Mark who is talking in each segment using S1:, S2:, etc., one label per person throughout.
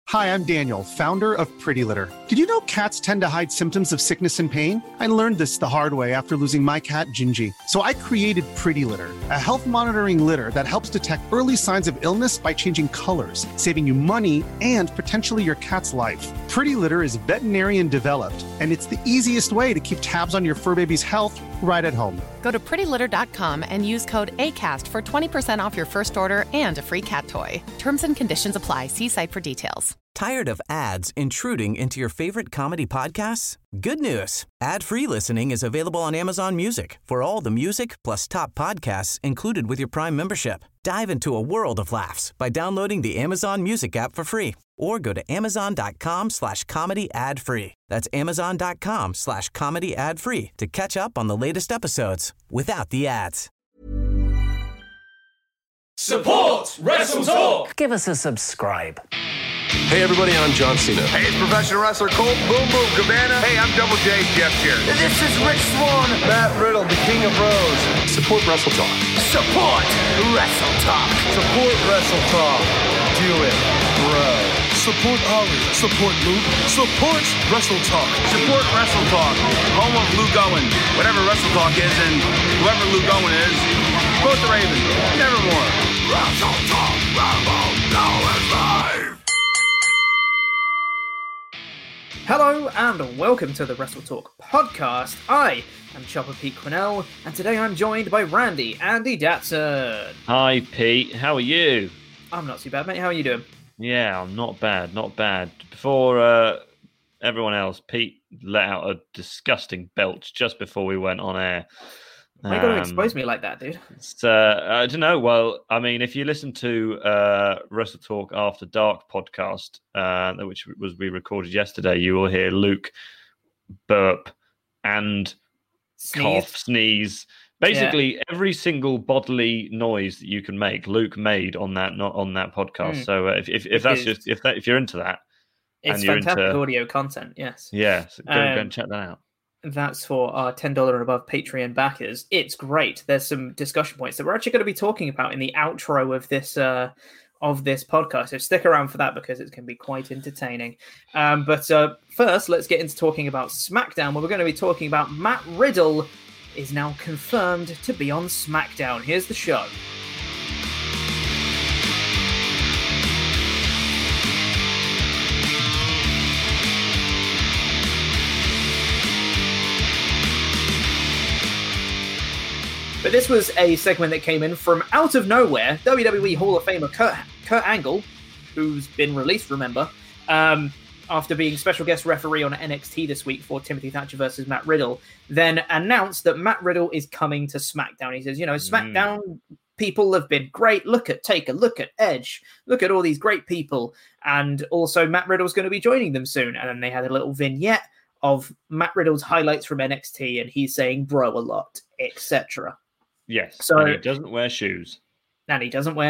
S1: Hi, I'm Daniel, founder of Pretty Litter. Did you know cats tend to hide symptoms of sickness and pain? I learned this the hard way after losing my cat, Gingy. So I created Pretty Litter, a health monitoring litter that helps detect early signs of illness by changing colors, saving you money and potentially your cat's life. Pretty Litter is veterinarian developed, and it's the easiest way to keep tabs on your fur baby's health right at home.
S2: Go to prettylitter.com and use code ACAST for 20% off your first order and a free cat toy. Terms and conditions apply. See site for details.
S3: Tired of ads intruding into your favorite comedy podcasts? Good news. Ad-free listening is available on Amazon Music for all the music plus top podcasts included with your Prime membership. Dive into a world of laughs by downloading the Amazon Music app for free or go to amazon.com/comedy ad-free. That's amazon.com/comedy ad-free to catch up on the latest episodes without the ads.
S4: Support Wrestle Talk!
S5: Give us a subscribe.
S6: Hey everybody, I'm John Cena.
S7: Hey, it's professional wrestler Colt Boom Boom Cabana. Hey, I'm Double J Jeff Jarrett.
S8: This is Rich Swann.
S7: Matt Riddle, the King of Rose.
S6: Support Wrestle Talk.
S8: Support Wrestle Talk.
S7: Support Wrestle Talk. Do it, bro.
S9: Support Ollie. Support Luke. Support Wrestle Talk.
S7: Support Wrestle Talk. Home of Luke Owen. Whatever Wrestle Talk is, and whoever Luke Owen is, support the Ravens. Nevermore.
S8: Wrestle Talk. Rambo. Now is live.
S10: Hello and welcome to the Wrestle Talk podcast. I am Chopper Pete Quinnell, and today I'm joined by Andy Datson.
S11: Hi Pete, how are you?
S10: I'm not too bad, mate. How are you doing?
S11: Yeah, I'm not bad. Before everyone else, Pete let out a disgusting belch just before we went on air.
S10: Why you got to expose me like that, dude?
S11: I don't know. Well, I mean, if you listen to Wrestle Talk After Dark podcast, which we recorded yesterday, you will hear Luke burp and cough, sneeze. Basically, every single bodily noise that you can make, Luke made on that podcast. So if you're into that,
S10: it's
S11: and you're
S10: fantastic
S11: into
S10: audio content. Yes.
S11: Yeah, so go and check that out.
S10: That's for our $10 and above Patreon backers. It's great. There's some discussion points that we're actually going to be talking about in the outro of this podcast. So stick around for that because it's going to be quite entertaining. But first, let's get into talking about SmackDown, where we're going to be talking about Matt Riddle is now confirmed to be on SmackDown. Here's the show. But this was a segment that came in from out of nowhere. WWE Hall of Famer Kurt Angle, who's been released, remember, after being special guest referee on NXT this week for Timothy Thatcher versus Matt Riddle, then announced that Matt Riddle is coming to SmackDown. He says, SmackDown people have been great. Look at Taker, look at Edge, look at all these great people. And also Matt Riddle's going to be joining them soon. And then they had a little vignette of Matt Riddle's highlights from NXT, and he's saying bro a lot, etc.
S11: Yes,
S10: so
S11: and he doesn't wear shoes.
S10: It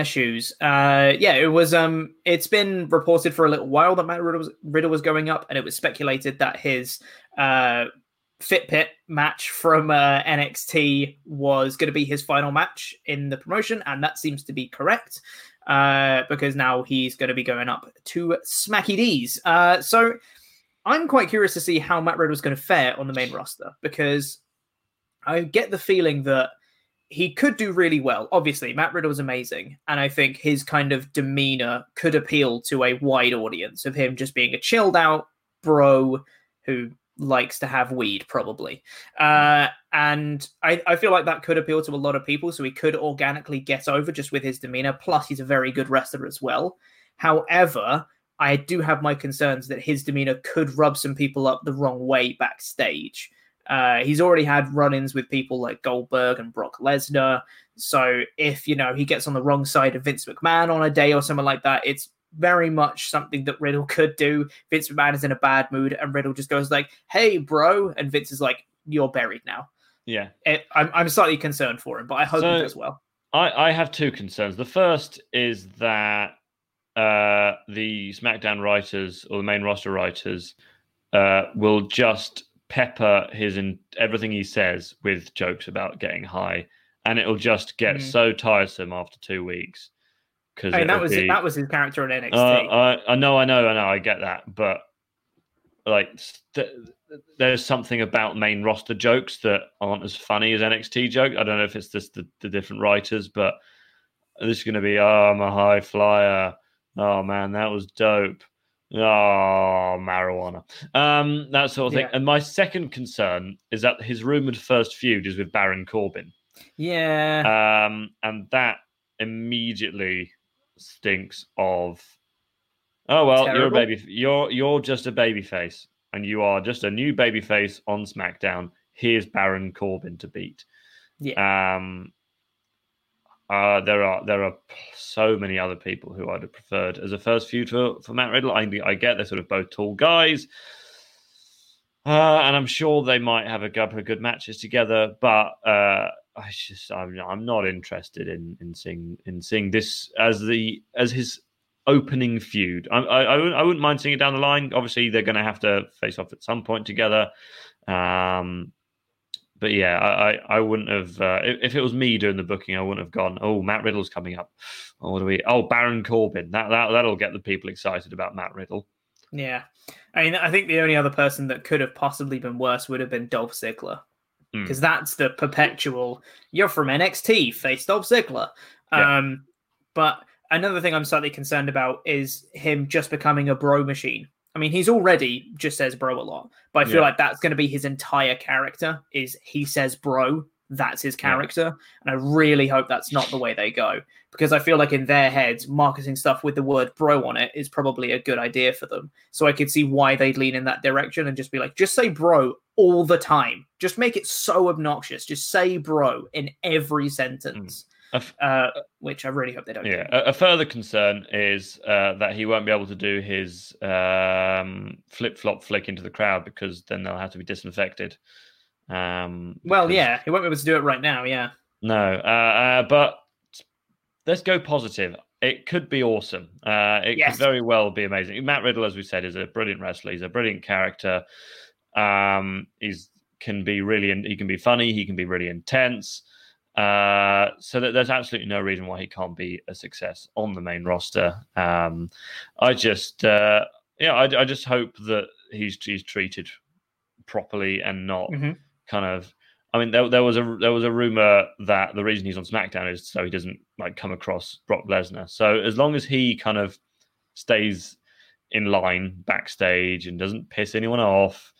S10: was. It's been reported for a little while that Matt Riddle was going up, and it was speculated that his Fitbit match from NXT was going to be his final match in the promotion, and that seems to be correct because now he's going to be going up to Smacky D's. So I'm quite curious to see how Matt Riddle's going to fare on the main roster, because I get the feeling that he could do really well. Obviously, Matt Riddle is amazing, and I think his kind of demeanor could appeal to a wide audience of him just being a chilled out bro who likes to have weed, probably. And I feel like that could appeal to a lot of people, so he could organically get over just with his demeanor. Plus, he's a very good wrestler as well. However, I do have my concerns that his demeanor could rub some people up the wrong way backstage. He's already had run-ins with people like Goldberg and Brock Lesnar. So if, he gets on the wrong side of Vince McMahon on a day or something like that, it's very much something that Riddle could do. Vince McMahon is in a bad mood and Riddle just goes like, hey, bro. And Vince is like, you're buried now.
S11: Yeah.
S10: I'm slightly concerned for him, but I hope he does well.
S11: I have two concerns. The first is that the SmackDown writers or the main roster writers will just pepper everything he says with jokes about getting high, and it'll just get so tiresome after 2 weeks because
S10: that was his character in NXT.
S11: I know, I get that, but like there's something about main roster jokes that aren't as funny as NXT jokes. I don't know if it's just the different writers, but this is going to be, I'm a high flyer. Oh man, that was dope. Oh, marijuana. That sort of thing. And my second concern is that his rumored first feud is with Baron Corbin.
S10: Yeah.
S11: And that immediately stinks of, oh well, terrible. You're just a babyface, and you are just a new babyface on SmackDown. Here's Baron Corbin to beat.
S10: Yeah.
S11: There are so many other people who I'd have preferred as a first feud for Matt Riddle. I get they're sort of both tall guys, and I'm sure they might have a couple of good matches together. But I'm not interested in seeing this as his opening feud. I wouldn't mind seeing it down the line. Obviously, they're going to have to face off at some point together. But yeah, I wouldn't have. If it was me doing the booking, I wouldn't have gone, oh, Matt Riddle's coming up. Oh, what do we? Oh, Baron Corbin. That'll get the people excited about Matt Riddle.
S10: Yeah, I mean, I think the only other person that could have possibly been worse would have been Dolph Ziggler, because that's the perpetual. You're from NXT, face Dolph Ziggler.
S11: Yeah.
S10: But another thing I'm slightly concerned about is him just becoming a bro machine. I mean, he's already just says bro a lot, but I feel like that's going to be his entire character is he says bro. That's his character. And I really hope that's not the way they go, because I feel like in their heads, marketing stuff with the word bro on it is probably a good idea for them. So I could see why they'd lean in that direction and just be like, just say bro all the time. Just make it so obnoxious. Just say bro in every sentence. Which I really hope they don't do.
S11: A further concern is that he won't be able to do his flip-flop flick into the crowd, because then they'll have to be disinfected.
S10: He won't be able to do it right now,
S11: No, but let's go positive. It could be awesome. It could very well be amazing. Matt Riddle, as we said, is a brilliant wrestler. He's a brilliant character. He can be funny. He can be really intense. So that there's absolutely no reason why he can't be a success on the main roster. I just hope that he's treated properly and not kind of. I mean, there was a rumor that the reason he's on SmackDown is so he doesn't come across Brock Lesnar. So as long as he kind of stays in line backstage and doesn't piss anyone off,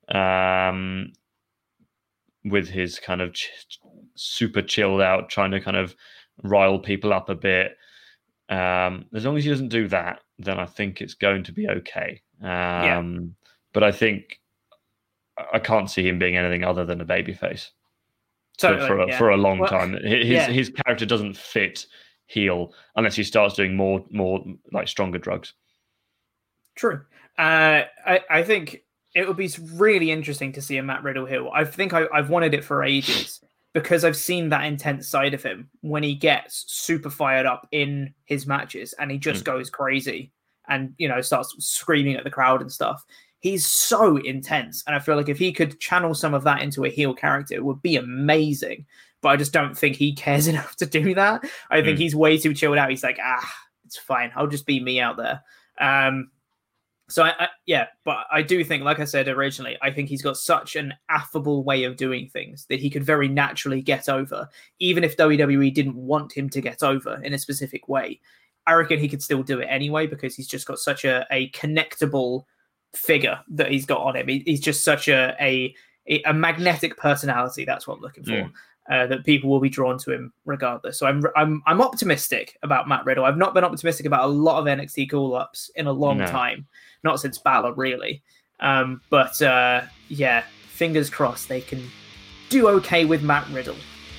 S11: with his kind of super chilled out, trying to kind of rile people up a bit. As long as he doesn't do that, then I think it's going to be okay. But I think I can't see him being anything other than a babyface for a long time. His character doesn't fit heel unless he starts doing more stronger drugs.
S10: True. I think it would be really interesting to see a Matt Riddle heel. I think I've wanted it for ages, because I've seen that intense side of him when he gets super fired up in his matches and he just goes crazy and, starts screaming at the crowd and stuff. He's so intense. And I feel like if he could channel some of that into a heel character, it would be amazing. But I just don't think he cares enough to do that. I think he's way too chilled out. He's like, it's fine. I'll just be me out there. So but I do think, like I said originally, I think he's got such an affable way of doing things that he could very naturally get over, even if WWE didn't want him to get over in a specific way. I reckon he could still do it anyway, because he's just got such a connectable figure that he's got on him. He's just such a magnetic personality. That's what I'm looking for. That people will be drawn to him regardless. So I'm optimistic about Matt Riddle. I've not been optimistic about a lot of NXT call-ups in a long time, not since Balor really. But fingers crossed they can do okay with Matt Riddle.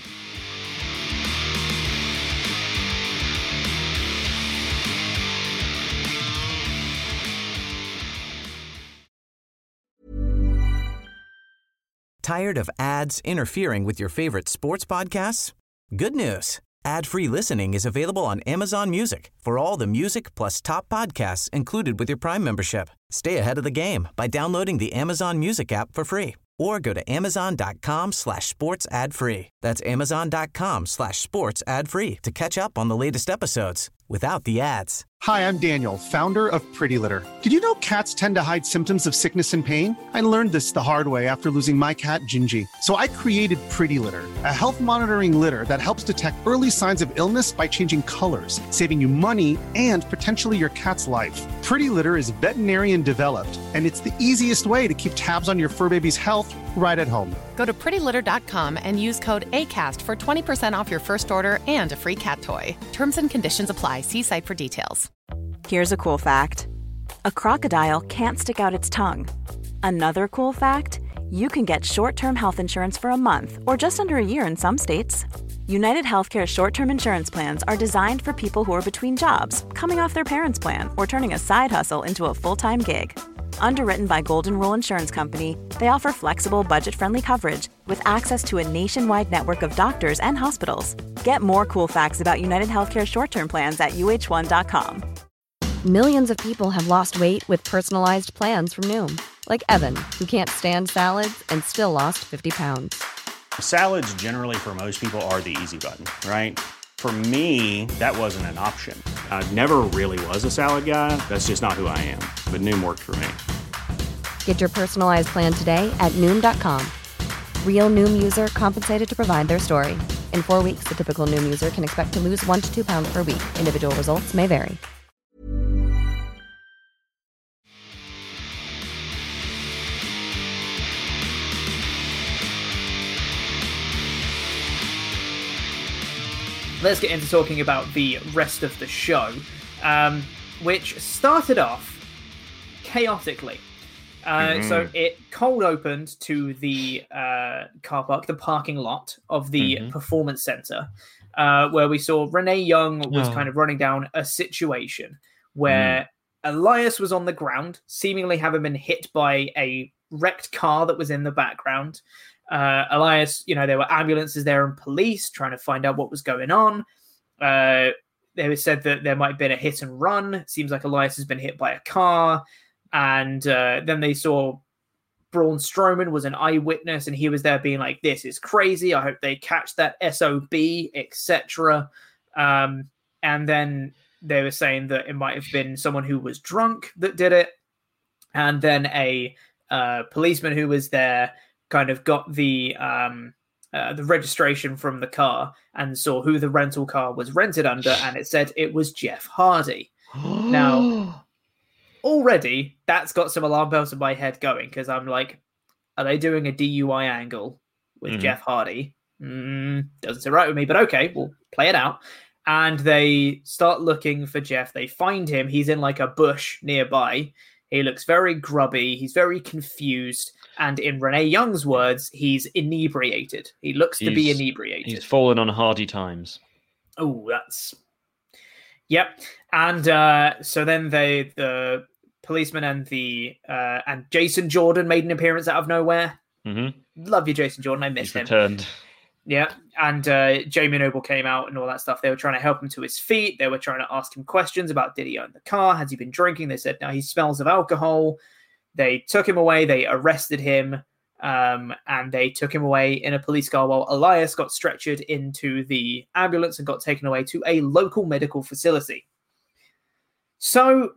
S3: Tired of ads interfering with your favorite sports podcasts? Good news. Ad-free listening is available on Amazon Music for all the music plus top podcasts included with your Prime membership. Stay ahead of the game by downloading the Amazon Music app for free, or go to amazon.com/sports ad free. That's amazon.com/sports ad free to catch up on the latest episodes without the ads.
S1: Hi, I'm Daniel, founder of Pretty Litter. Did you know cats tend to hide symptoms of sickness and pain? I learned this the hard way after losing my cat, Gingy. So I created Pretty Litter, a health monitoring litter that helps detect early signs of illness by changing colors, saving you money and potentially your cat's life. Pretty Litter is veterinarian developed, and it's the easiest way to keep tabs on your fur baby's health right at home.
S2: Go to prettylitter.com and use code ACAST for 20% off your first order and a free cat toy. Terms and conditions apply. See site for details.
S5: Here's a cool fact. A crocodile can't stick out its tongue. Another cool fact, you can get short-term health insurance for a month or just under a year in some states. United Healthcare short-term insurance plans are designed for people who are between jobs, coming off their parents' plan, or turning a side hustle into a full-time gig. Underwritten by Golden Rule Insurance Company, they offer flexible, budget-friendly coverage with access to a nationwide network of doctors and hospitals. Get more cool facts about United Healthcare short-term plans at uh1.com.
S12: Millions of people have lost weight with personalized plans from Noom. Like Evan, who can't stand salads and still lost 50 pounds.
S13: Salads generally for most people are the easy button, right? For me, that wasn't an option. I never really was a salad guy. That's just not who I am. But Noom worked for me.
S12: Get your personalized plan today at Noom.com. Real Noom user compensated to provide their story. In 4 weeks, the typical Noom user can expect to lose 1 to 2 pounds per week. Individual results may vary.
S10: Let's get into talking about the rest of the show, which started off chaotically. So it cold opened to the car park, the parking lot of the Performance Center, where we saw Renee Young was kind of running down a situation where Elias was on the ground, seemingly having been hit by a wrecked car that was in the background. Elias, there were ambulances there and police trying to find out what was going on. They were said that there might have been a hit and run. It seems like Elias has been hit by a car. And then they saw Braun Strowman was an eyewitness, and he was there being like, this is crazy. I hope they catch that SOB, etc. And then they were saying that it might have been someone who was drunk that did it. And then a policeman who was there kind of got the registration from the car and saw who the rental car was rented under, and it said it was Jeff Hardy. Now, already that's got some alarm bells in my head going, because I'm like, are they doing a DUI angle with Jeff Hardy? Doesn't sit right with me, but okay, we'll play it out. And they start looking for Jeff. They find him. He's in like a bush nearby. He looks very grubby. He's very confused. And in Renee Young's words, he's inebriated. He looks to be inebriated.
S11: He's fallen on hardy times.
S10: Oh, that's... Yep. And so then the policeman and Jason Jordan made an appearance out of nowhere. Love you, Jason Jordan. I missed him.
S11: Returned.
S10: Yeah. And Jamie Noble came out and all that stuff. They were trying to help him to his feet. They were trying to ask him questions about, did he own the car? Has he been drinking? They said, no, he smells of alcohol. They took him away. They arrested him. And they took him away in a police car while Elias got stretchered into the ambulance and got taken away to a local medical facility. So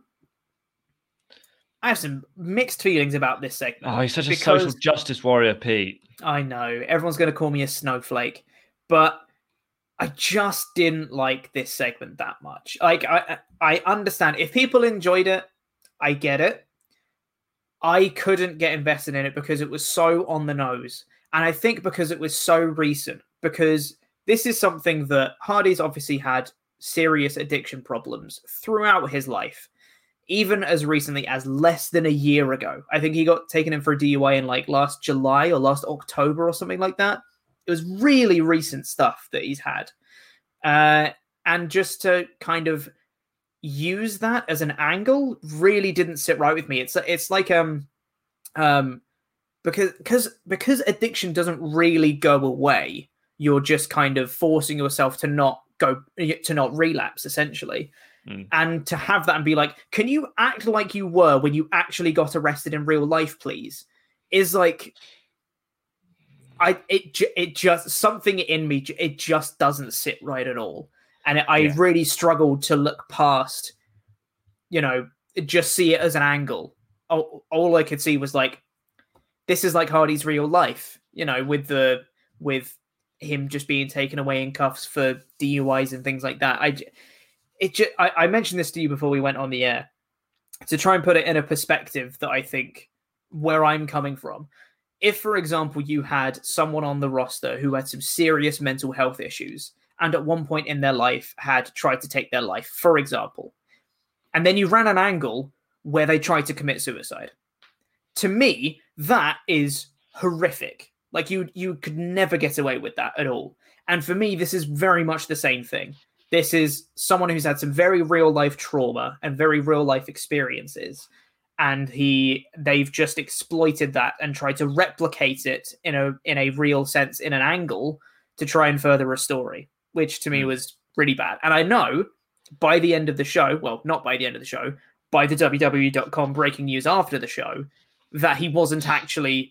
S10: I have some mixed feelings about this segment.
S11: Oh, he's such a social justice warrior, Pete.
S10: I know. Everyone's going to call me a snowflake, but I just didn't like this segment that much. Like, I understand. If people enjoyed it, I get it. I couldn't get invested in it because it was so on the nose. And I think because it was so recent, because this is something that Hardy's obviously had serious addiction problems throughout his life, even as recently as less than a year ago. I think he got taken in for a DUI in like last July or last October or something like that. It was really recent stuff that he's had. And just to kind of use that as an angle really didn't sit right with me. It's like because addiction doesn't really go away. You're just kind of forcing yourself to not relapse, essentially. And to have that and be like, can you act like you were when you actually got arrested in real life, please? Is like, it just something in me, it just doesn't sit right at all. And I really struggled to look past, just see it as an angle. All I could see was like, this is like Hardy's real life, with him just being taken away in cuffs for DUIs and things like that. I mentioned this to you before we went on the air to try and put it in a perspective that I think where I'm coming from. If, for example, you had someone on the roster who had some serious mental health issues and at one point in their life had tried to take their life, for example, and then you ran an angle where they tried to commit suicide. To me, that is horrific. Like you could never get away with that at all. And for me, this is very much the same thing. This is someone who's had some very real life trauma and very real life experiences. And they've just exploited that and tried to replicate it in a real sense, in an angle, to try and further a story, which to me was really bad. And I know by the end of the show, well, not by the end of the show, by the WWE.com breaking news after the show, that he wasn't actually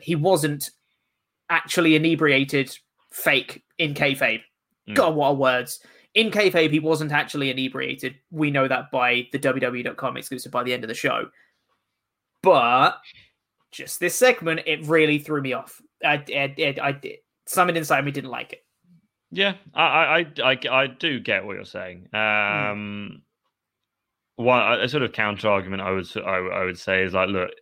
S10: inebriated fake in kayfabe. God, what are words. In kayfabe, he wasn't actually inebriated. We know that by the WWE.com exclusive by the end of the show. But just this segment, it really threw me off. I did. Something inside me didn't like it.
S11: Yeah, I do get what you're saying. One a sort of counter argument I would say is like, look,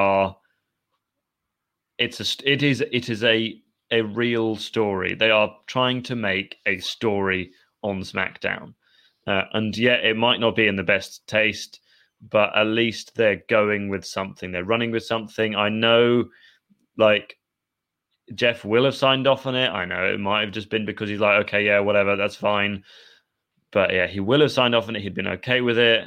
S11: it is a real story. They are trying to make a story on SmackDown, and yet it might not be in the best taste, but at least they're going with something. They're running with something. I know, like, Jeff will have signed off on it. I know it might have just been because he's like, okay, yeah, whatever, that's fine. But yeah, he will have signed off on it. He'd been okay with it.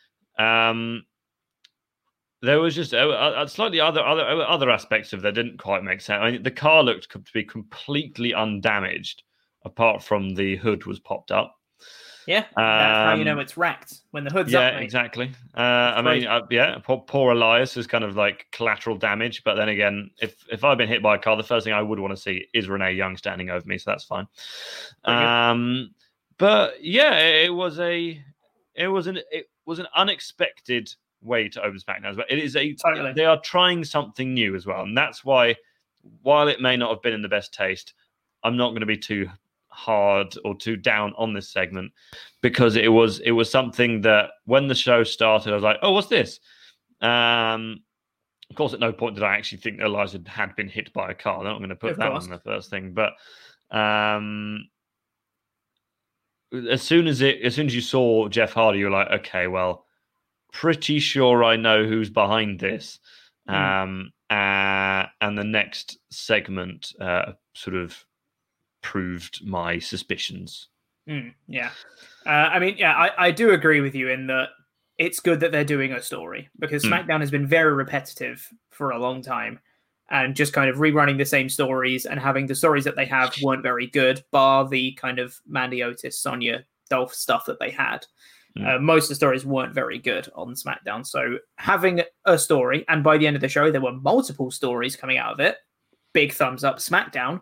S11: There was just slightly other aspects of that didn't quite make sense. I mean, the car looked to be completely undamaged, apart from the hood was popped up.
S10: Yeah, that's how you know it's wrecked, when the hood's up.
S11: Yeah, exactly. Poor Elias is kind of like collateral damage. But then again, if I've been hit by a car, the first thing I would want to see is Renee Young standing over me, so that's fine. But yeah, it was an unexpected way to open SmackDown. But it is they are trying something new as well, and that's why, while it may not have been in the best taste, I'm not going to be too hard or too down on this segment, because it was something that when the show started, I was like, oh, what's this? Of course, at no point did I actually think that Elias had been hit by a car. They're not going to put that on the first thing, but as soon as you saw Jeff Hardy, you're like, okay, well, pretty sure I know who's behind this. And the next segment sort of proved my suspicions.
S10: I do agree with you in that it's good that they're doing a story, because SmackDown has been very repetitive for a long time, and just kind of rerunning the same stories and having the stories that they have weren't very good, bar the kind of Mandy Otis, Sonya, Dolph stuff that they had. Most of the stories weren't very good on SmackDown. So having a story, and by the end of the show, there were multiple stories coming out of it. Big thumbs up, SmackDown.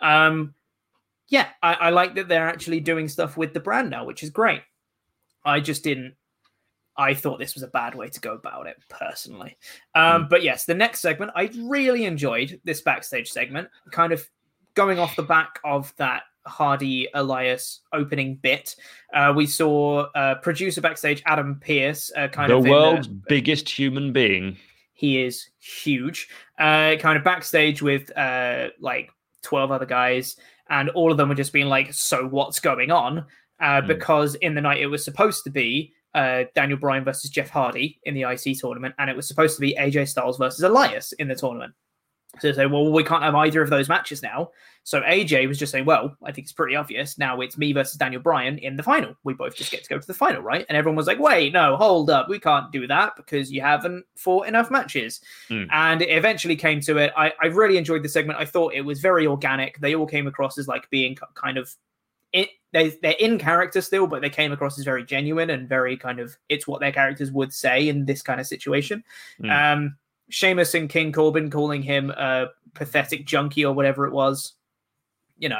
S10: I like that they're actually doing stuff with the brand now, which is great. I thought this was a bad way to go about it, personally. But yes, the next segment, I really enjoyed this backstage segment, kind of going off the back of that Hardy Elias opening bit. We saw producer backstage Adam Pearce,
S11: the world's biggest human being.
S10: He is huge. Kind of backstage with like 12 other guys, and all of them were just being like, so what's going on? Because in the night it was supposed to be Daniel Bryan versus Jeff Hardy in the IC tournament, and it was supposed to be AJ Styles versus Elias in the tournament. So they say, well, we can't have either of those matches now. So AJ was just saying, well, I think it's pretty obvious. Now it's me versus Daniel Bryan in the final. We both just get to go to the final, right? And everyone was like, wait, no, hold up. We can't do that because you haven't fought enough matches. And it eventually came to it. I really enjoyed the segment. I thought it was very organic. They all came across as like being kind of... They're in character still, but they came across as very genuine and very kind of... It's what their characters would say in this kind of situation. Sheamus and King Corbin calling him a pathetic junkie or whatever it was. You know,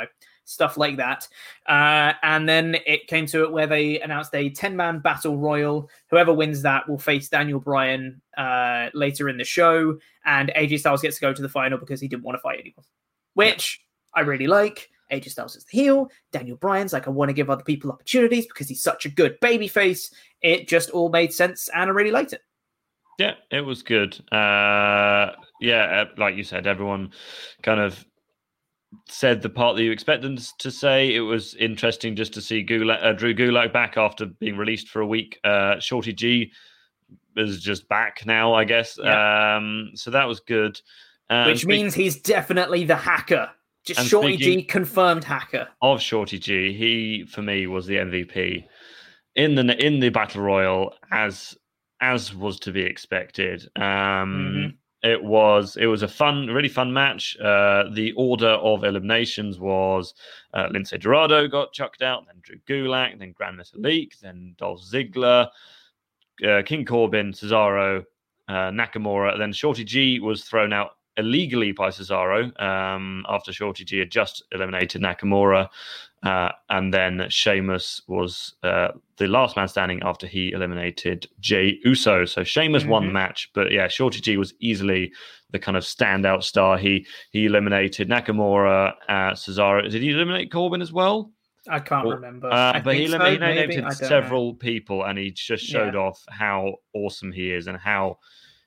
S10: stuff like that. And then it came to it where they announced a 10-man battle royal. Whoever wins that will face Daniel Bryan later in the show, and AJ Styles gets to go to the final because he didn't want to fight anyone, which I really like. AJ Styles is the heel. Daniel Bryan's like, I want to give other people opportunities because he's such a good babyface. It just all made sense, and I really liked it.
S11: Yeah, it was good. Like you said, everyone kind of said the part that you expect them to say. It was interesting just to see Drew Gulak back after being released for a week. Shorty G is just back now, I guess. Yeah. So that was good.
S10: Which means he's definitely the hacker. Just Shorty G, confirmed hacker.
S11: Of Shorty G, he for me was the MVP in the Battle Royal, as was to be expected. It was a really fun match. The order of eliminations was Lince Dorado got chucked out, then Drew Gulak, then Grand Metalik, then Dolph Ziggler, King Corbin, Cesaro, Nakamura. Then Shorty G was thrown out illegally by Cesaro after Shorty G had just eliminated Nakamura, and then Sheamus was the last man standing after he eliminated Jey Uso. So Sheamus won the match, but yeah, Shorty G was easily the kind of standout star. He eliminated Nakamura, Cesaro. Did he eliminate Corbin as well?
S10: I can't remember.
S11: But he eliminated several people, and he just showed off how awesome he is and how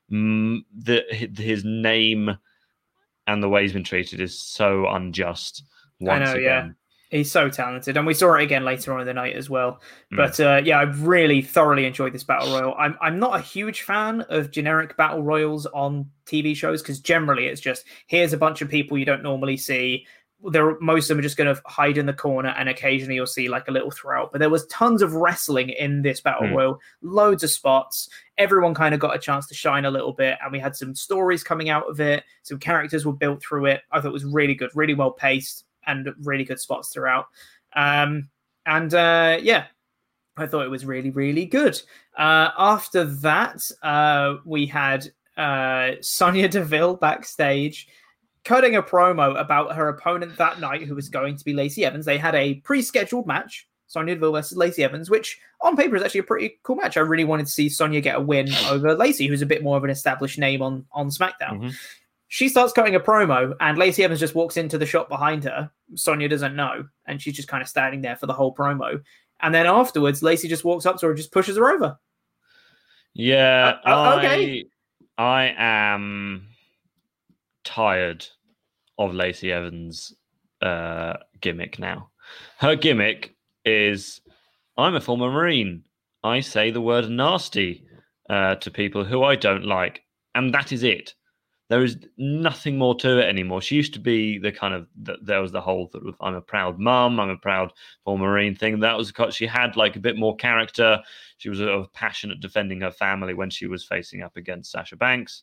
S11: his name and the way he's been treated is so unjust. Once again.
S10: He's so talented, and we saw it again later on in the night as well. But I really thoroughly enjoyed this battle royal. I'm not a huge fan of generic battle royals on TV shows because generally it's just here's a bunch of people you don't normally see. Most of them are just going to hide in the corner, and occasionally you'll see like a little throw. But there was tons of wrestling in this battle royal, loads of spots. Everyone kind of got a chance to shine a little bit, and we had some stories coming out of it. Some characters were built through it. I thought it was really good, really well paced, and really good spots throughout. I thought it was really, really good. After that, we had Sonya Deville backstage cutting a promo about her opponent that night, who was going to be Lacey Evans. They had a pre-scheduled match, Sonya Deville versus Lacey Evans, which on paper is actually a pretty cool match. I really wanted to see Sonya get a win over Lacey, who's a bit more of an established name on SmackDown. She starts cutting a promo, and Lacey Evans just walks into the shop behind her. Sonya doesn't know, and she's just kind of standing there for the whole promo. And then afterwards, Lacey just walks up to her and just pushes her over.
S11: Yeah,
S10: okay.
S11: I am tired of Lacey Evans' gimmick now. Her gimmick is, I'm a former Marine. I say the word nasty to people who I don't like, and that is it. There is nothing more to it anymore. She used to be the kind of, there was the whole sort of, I'm a proud mum, I'm a proud former Marine thing. That was, she had like a bit more character. She was passionate defending her family when she was facing up against Sasha Banks.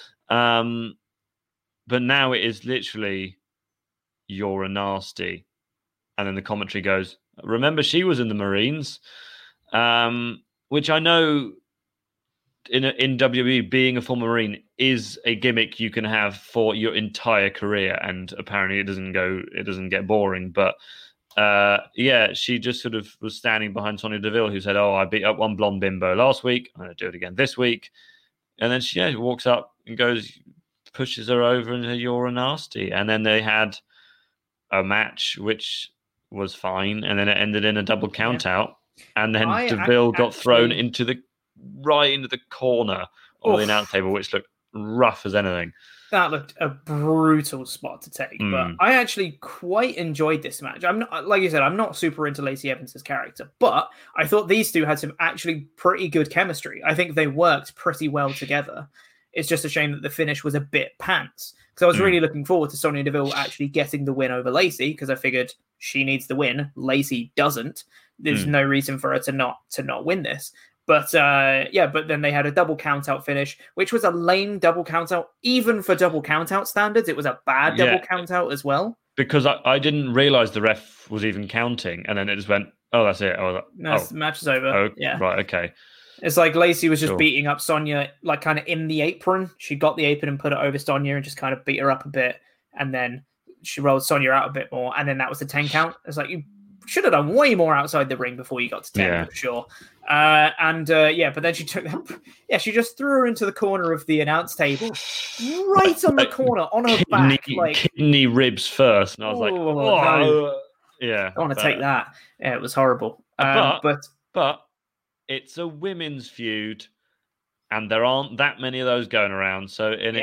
S11: But now it is literally, you're a nasty. And then the commentary goes, remember she was in the Marines, which I know in WWE, being a former Marine is a gimmick you can have for your entire career. And apparently it doesn't get boring. But she just sort of was standing behind Sonya Deville, who said, I beat up one blonde bimbo last week. I'm going to do it again this week. And then she walks up and pushes her over and says, you're a nasty. And then they had a match which was fine, and then it ended in a double count out, and then Deville got thrown into the corner of the announce table, which looked rough as anything.
S10: That looked a brutal spot to take, but I actually quite enjoyed this match. I'm not, like you said, I'm not super into Lacey Evans' character, but I thought these two had some actually pretty good chemistry. I think they worked pretty well together. It's just a shame that the finish was a bit pants, because I was really looking forward to Sonya Deville actually getting the win over Lacey, because I figured she needs the win. Lacey doesn't. There's no reason for her to not win this. But but then they had a double count-out finish, which was a lame double count-out. Even for double count-out standards, it was a bad double count-out as well.
S11: Because I didn't realize the ref was even counting, and then it just went, oh, that's it.
S10: The match is over.
S11: Oh, yeah. Right, okay.
S10: It's like Lacey was just beating up Sonya, like kind of in the apron. She got the apron and put it over Sonya and just kind of beat her up a bit. And then she rolled Sonya out a bit more, and then that was the 10 count. It's like, you should have done way more outside the ring before you got to 10, for sure. But then she took that. Yeah, she just threw her into the corner of the announce table, right on the corner, on her back. Like
S11: kidney ribs first. And I was like,
S10: no.
S11: Yeah.
S10: I want to take that. Yeah, it was horrible.
S11: But it's a women's feud, and there aren't that many of those going around. So there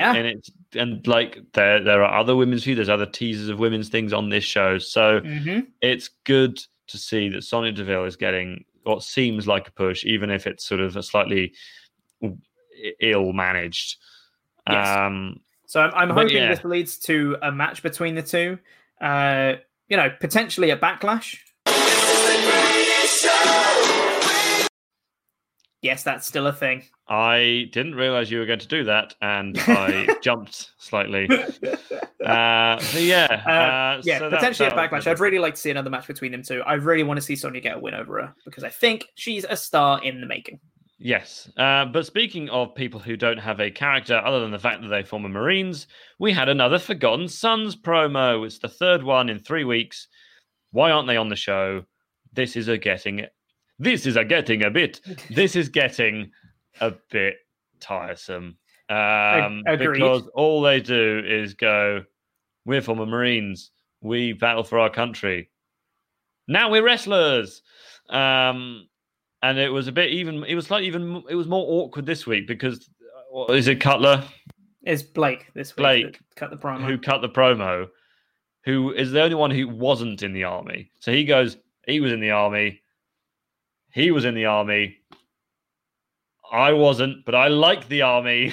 S11: are other women's feuds. There's other teasers of women's things on this show. So it's good to see that Sonya Deville is getting what seems like a push, even if it's sort of a slightly ill managed.
S10: Yes. So I'm hoping this leads to a match between the two. Potentially a Backlash. Yes, that's still a thing.
S11: I didn't realize you were going to do that, and I jumped slightly. So potentially
S10: a Backlash. I'd really like to see another match between them two. I really want to see Sonya get a win over her, because I think she's a star in the making.
S11: Yes. But speaking of people who don't have a character other than the fact that they former Marines, we had another Forgotten Sons promo. It's the third one in 3 weeks. Why aren't they on the show? This is getting a bit tiresome. Because all they do is go, we're former Marines. We battle for our country. Now we're wrestlers. And it was it was more awkward this week because, is it Cutler?
S10: It's Blake this week.
S11: Blake
S10: cut the promo.
S11: Who cut the promo, who is the only one who wasn't in the army. So he goes, he was in the army. He was in the army. I wasn't, but I like the army.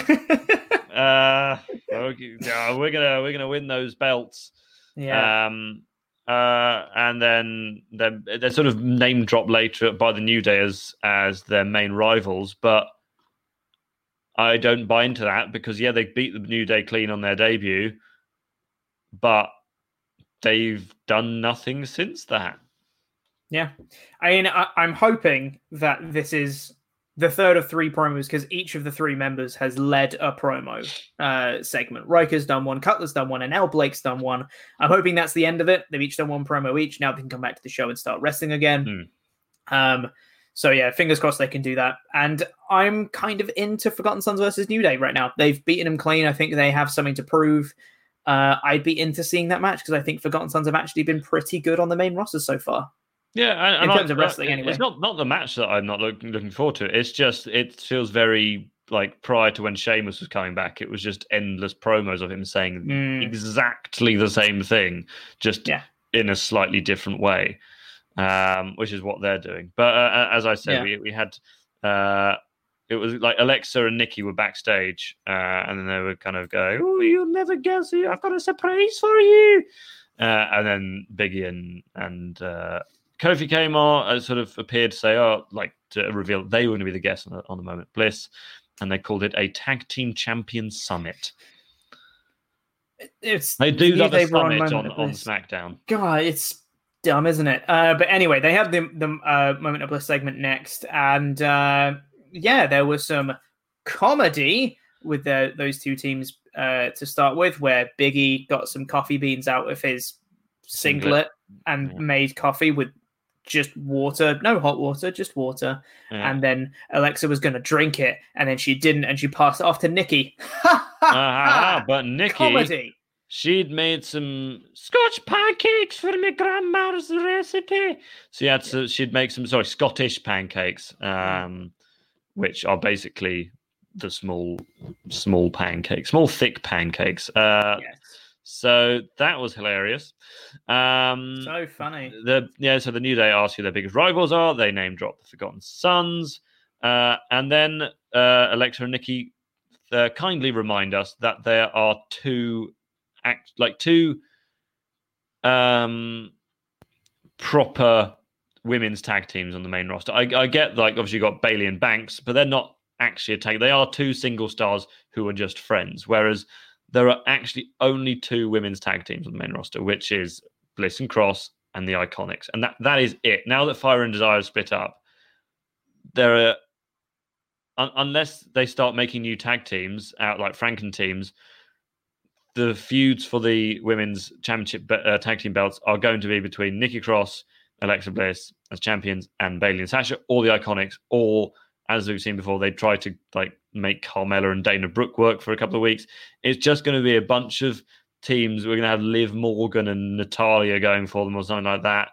S11: We're gonna win those belts.
S10: Yeah.
S11: And then they're sort of name dropped later by the New Day as their main rivals, but I don't buy into that because they beat the New Day clean on their debut, but they've done nothing since that.
S10: Yeah, I mean, I'm hoping that this is the third of 3 promos because each of the 3 members has led a promo segment. Riker's done one, Cutler's done one, and now Blake's done one. I'm hoping that's the end of it. They've each done one promo each. Now they can come back to the show and start wrestling again. So yeah, fingers crossed they can do that. And I'm kind of into Forgotten Sons versus New Day right now. They've beaten them clean. I think they have something to prove. I'd be into seeing that match because I think Forgotten Sons have actually been pretty good on the main roster so far.
S11: Yeah,
S10: in terms of wrestling, anyway.
S11: It's not the match that I'm not looking forward to. It's just it feels very like prior to when Sheamus was coming back. It was just endless promos of him saying exactly the same thing, just in a slightly different way, which is what they're doing. But as I said, we had it was like Alexa and Nikki were backstage, and then they were kind of going, "Oh, you'll never guess it! I've got a surprise for you!" And then Biggie and Kofi came on, sort of appeared to say, to reveal they were going to be the guests on the Moment Bliss, and they called it a Tag Team Champion Summit. They do love a summit on SmackDown.
S10: God, it's dumb, isn't it? But anyway, they have the Moment of Bliss segment next, and there was some comedy with those two teams to start with, where Biggie got some coffee beans out of his singlet and made coffee with just water, no hot water, just water. Yeah. And then Alexa was going to drink it, and then she didn't, and she passed it off to Nikki.
S11: But Nikki,
S10: comedy.
S11: She'd made some Scotch pancakes for my grandma's recipe. So she'd make some Scottish pancakes, which are basically the small pancakes, small thick pancakes. Yes. So that was hilarious.
S10: So funny.
S11: So the New Day asked who their biggest rivals are. They name drop the Forgotten Sons. And then Alexa and Nikki kindly remind us that there are two proper women's tag teams on the main roster. I get, obviously you got Bayley and Banks, but they're not actually a tag. They are 2 single stars who are just friends, whereas there are actually only 2 women's tag teams on the main roster, which is Bliss and Cross and the Iconics. And that is it. Now that Fire and Desire split up, there are, unless they start making new tag teams out like Franken teams, the feuds for the women's championship tag team belts are going to be between Nikki Cross, Alexa Bliss as champions, and Bayley and Sasha, all the Iconics, all, as we've seen before, they tried to make Carmella and Dana Brooke work for a couple of weeks. It's just going to be a bunch of teams. We're going to have Liv Morgan and Natalia going for them or something like that.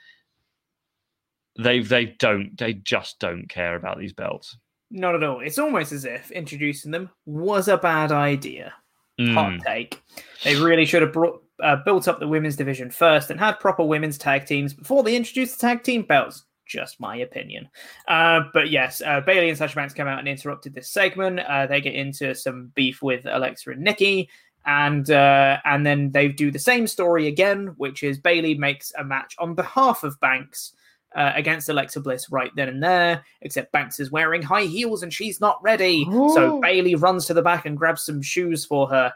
S11: They just don't care about these belts.
S10: Not at all. It's almost as if introducing them was a bad idea. Hot take. They really should have built up the women's division first and had proper women's tag teams before they introduced the tag team belts. Just my opinion. But yes, Bayley and Sasha Banks come out and interrupted this segment. They get into some beef with Alexa and Nikki, and then they do the same story again, which is Bayley makes a match on behalf of Banks against Alexa Bliss right then and there, except Banks is wearing high heels and she's not ready. Ooh. So Bayley runs to the back and grabs some shoes for her.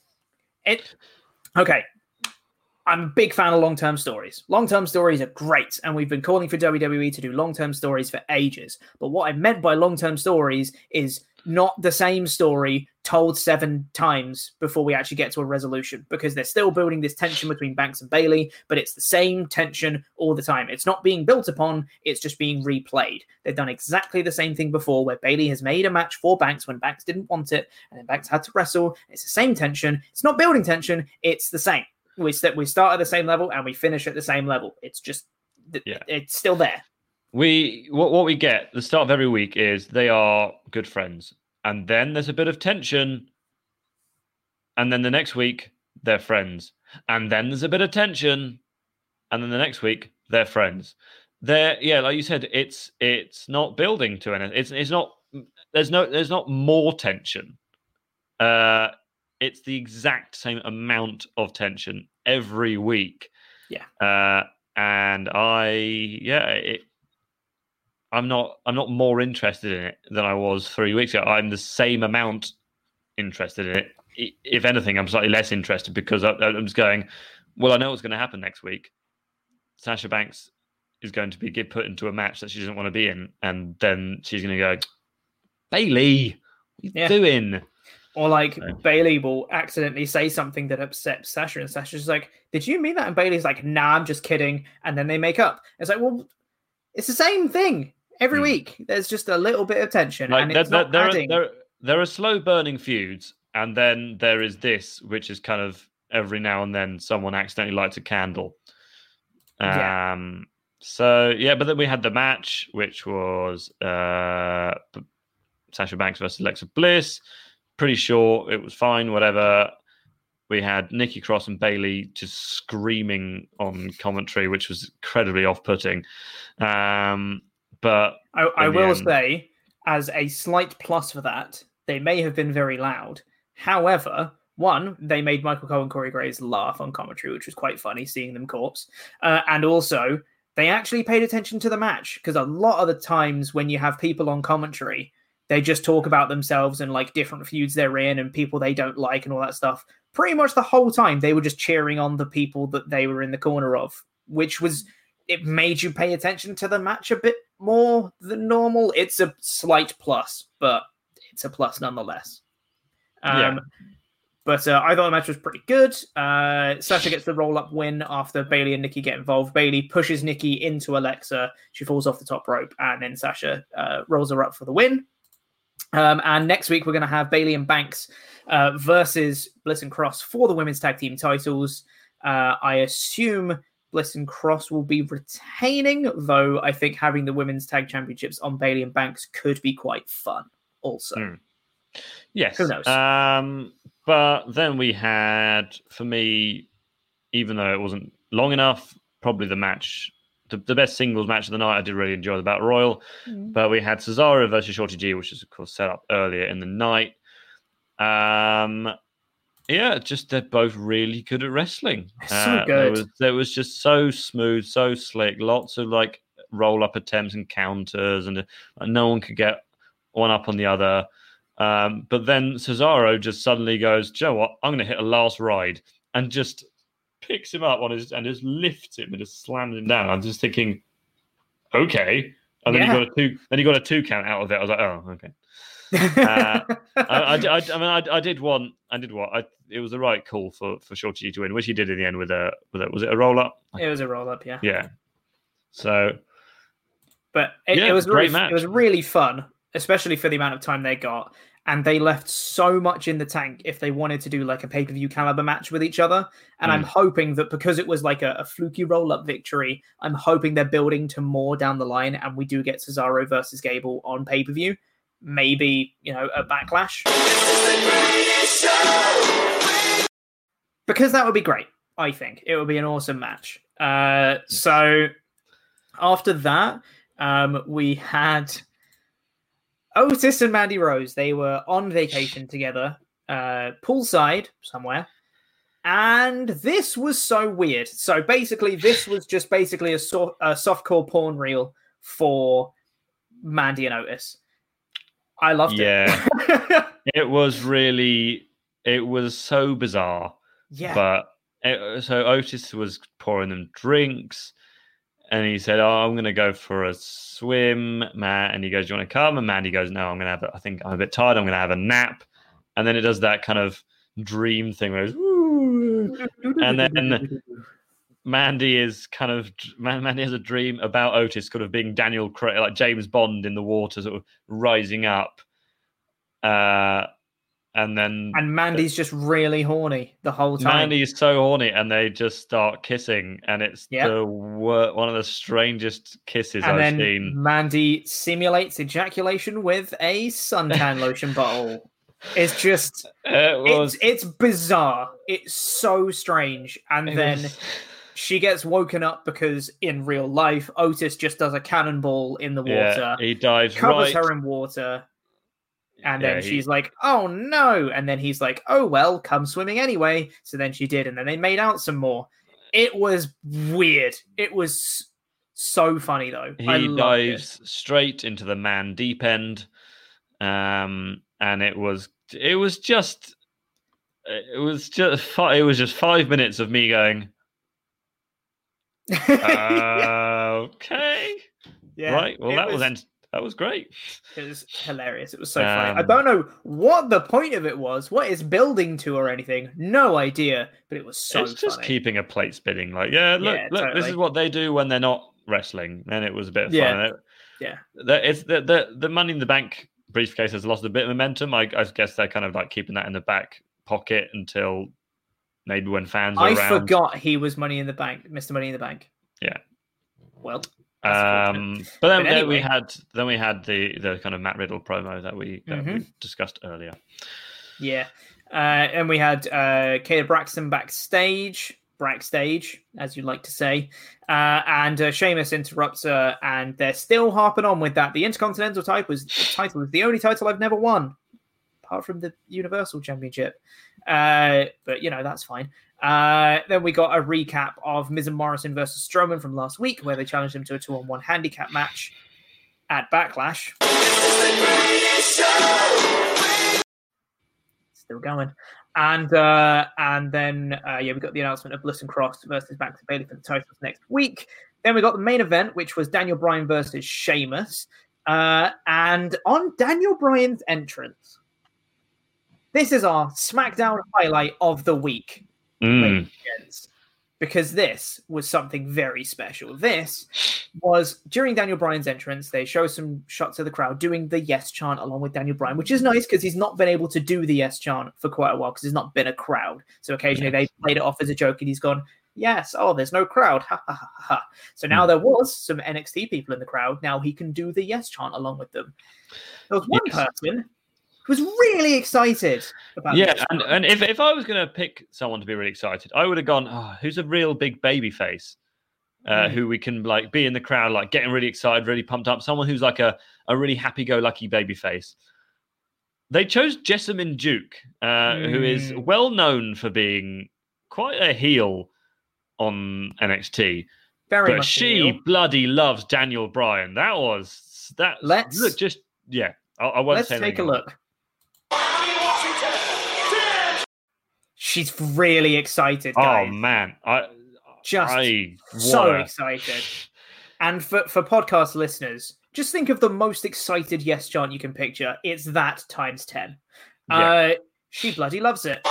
S10: Okay. I'm a big fan of long-term stories. Long-term stories are great, and we've been calling for WWE to do long-term stories for ages. But what I meant by long-term stories is not the same story told 7 times before we actually get to a resolution, because they're still building this tension between Banks and Bayley, but it's the same tension all the time. It's not being built upon, it's just being replayed. They've done exactly the same thing before, where Bayley has made a match for Banks when Banks didn't want it, and then Banks had to wrestle. It's the same tension. It's not building tension, it's the same. We start at the same level and we finish at the same level. It's just, it's still there.
S11: What we get the start of every week is they are good friends, and then there's a bit of tension, and then the next week they're friends, and then there's a bit of tension, and then the next week they're friends. Like you said, it's not building to anything. It's not. There's not more tension. It's the exact same amount of tension every week.
S10: Yeah.
S11: And I'm not more interested in it than I was 3 weeks ago. I'm the same amount interested in it. If anything, I'm slightly less interested because I'm just going, well, I know what's going to happen next week. Sasha Banks is going to get put into a match that she doesn't want to be in, and then she's going to go, Bayley, what are you doing?
S10: Or Bayley will accidentally say something that upsets Sasha, and Sasha's like, did you mean that? And Bayley's like, nah, I'm just kidding. And then they make up. It's like, well, it's the same thing every week. There's just a little bit of tension. And it's not adding.
S11: There are slow burning feuds, and then there is this, which is kind of every now and then someone accidentally lights a candle. So, but then we had the match, which was Sasha Banks versus Alexa Bliss. Pretty short. It was fine, whatever. We had Nikki Cross and Bayley just screaming on commentary, which was incredibly off-putting. But
S10: I will say, as a slight plus for that, they may have been very loud. However, one, they made Michael Cole and Corey Graves laugh on commentary, which was quite funny, seeing them corpse. And also, they actually paid attention to the match, because a lot of the times when you have people on commentary, they just talk about themselves and different feuds they're in and people they don't like and all that stuff. Pretty much the whole time, they were just cheering on the people that they were in the corner of, it made you pay attention to the match a bit more than normal. It's a slight plus, but it's a plus nonetheless. But I thought the match was pretty good. Sasha gets the roll-up win after Bayley and Nikki get involved. Bayley pushes Nikki into Alexa. She falls off the top rope, and then Sasha rolls her up for the win. And next week, we're going to have Bayley and Banks versus Bliss and Cross for the women's tag team titles. I assume Bliss and Cross will be retaining, though I think having the women's tag championships on Bayley and Banks could be quite fun also.
S11: Yes.
S10: Who knows?
S11: But then we had, for me, even though it wasn't long enough, probably the match, the best singles match of the night. I did really enjoy the Battle Royal. But we had Cesaro versus Shorty G, which is, of course, set up earlier in the night. Just they're both really good at wrestling.
S10: So good.
S11: It was just so smooth, so slick. Lots of roll-up attempts and counters, and no one could get one up on the other. But then Cesaro just suddenly goes, "Do you know what? I'm going to hit a last ride," and just picks him up and just lifts him and just slams him down. I'm just thinking, okay. And then he got a 2 count out of it. I was like, oh, okay. I did want. It was the right call for Shorty G to win, which he did in the end with a was it a roll up?
S10: It was a roll up, yeah.
S11: Yeah. So,
S10: but it was great match. It was really fun, especially for the amount of time they got. And they left so much in the tank if they wanted to do like a pay-per-view caliber match with each other. And I'm hoping that because it was like a fluky roll-up victory, I'm hoping they're building to more down the line and we do get Cesaro versus Gable on pay-per-view. Maybe, a Backlash. Because that would be great, I think. It would be an awesome match. So after that, we had Otis and Mandy Rose. They were on vacation together, poolside somewhere. And this was so weird. So basically, this was just basically a softcore porn reel for Mandy and Otis. I loved it.
S11: Yeah. It was so bizarre.
S10: Yeah.
S11: But so Otis was pouring them drinks. And he said, I'm going to go for a swim, Matt. And he goes, do you want to come? And Mandy goes, no, I think I'm a bit tired. I'm going to have a nap. And then it does that kind of dream thing where it's, woo. And then Mandy has a dream about Otis kind of being Daniel Craig, like James Bond in the water, sort of rising up. And
S10: Mandy's just really horny the whole time.
S11: Mandy is so horny, and they just start kissing, and it's one of the strangest kisses I've seen.
S10: Mandy simulates ejaculation with a suntan lotion bottle. It's just it's bizarre. It's so strange, and she gets woken up because in real life, Otis just does a cannonball in the water.
S11: He dives
S10: covers her in water. And then she's like, oh no. And then he's like, oh, well, come swimming anyway. So then she did. And then they made out some more. It was weird. It was so funny, though.
S11: He dives straight into the man deep end. And it was just 5 minutes of me going, okay.
S10: Yeah.
S11: Right. Well, that was great.
S10: It was hilarious. It was so funny. I don't know what the point of it was, what it's building to or anything. No idea, but it was so funny.
S11: It's just keeping a plate spinning. Like, look, totally. This is what they do when they're not wrestling. And it was a bit of fun.
S10: Yeah.
S11: It's the Money in the Bank briefcase has lost a bit of momentum. I guess they're kind of like keeping that in the back pocket until maybe when fans are around.
S10: I forgot he was Money in the Bank, Mr. Money in the Bank.
S11: Yeah.
S10: Well...
S11: but then anyway. we had the kind of Matt Riddle promo that we discussed earlier.
S10: Yeah, and we had Kayla Braxton backstage, as you'd like to say, and Sheamus interrupts her, and they're still harping on with that. The Intercontinental title was the only title I've never won, apart from the Universal Championship. But that's fine. Then we got a recap of Miz and Morrison versus Strowman from last week, where they challenged him to a 2-on-1 handicap match at Backlash. Still going. And then we got the announcement of Bliss and Cross versus Banks and Bayley for the titles next week. Then we got the main event, which was Daniel Bryan versus Sheamus. And on Daniel Bryan's entrance, this is our SmackDown highlight of the week. Because this was something very special. This was during Daniel Bryan's entrance. They show some shots of the crowd doing the yes chant along with Daniel Bryan, which is nice because he's not been able to do the yes chant for quite a while because there's not been a crowd. So occasionally they played it off as a joke and he's gone, yes, there's no crowd. Ha, ha, ha, ha. So now there was some NXT people in the crowd. Now he can do the yes chant along with them. There was one person who was really excited about this.
S11: And if I was going to pick someone to be really excited, I would have gone, who's a real big baby face who we can like be in the crowd, like getting really excited, really pumped up. Someone who's like a really happy-go-lucky baby face. They chose Jessamine Duke, who is well known for being quite a heel on NXT.
S10: Very
S11: much she bloody loves Daniel Bryan. That.
S10: Let's
S11: look, just I won't
S10: let's
S11: say
S10: take a look. She's really excited, guys.
S11: Oh man,
S10: so excited. And for podcast listeners, just think of the most excited yes chant you can picture. It's that times 10.
S11: Yeah.
S10: She bloody loves it.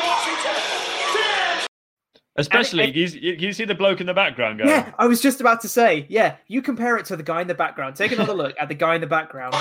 S11: Especially, you see the bloke in the background going.
S10: Yeah, I was just about to say, yeah, you compare it to the guy in the background. Take another look at the guy in the background.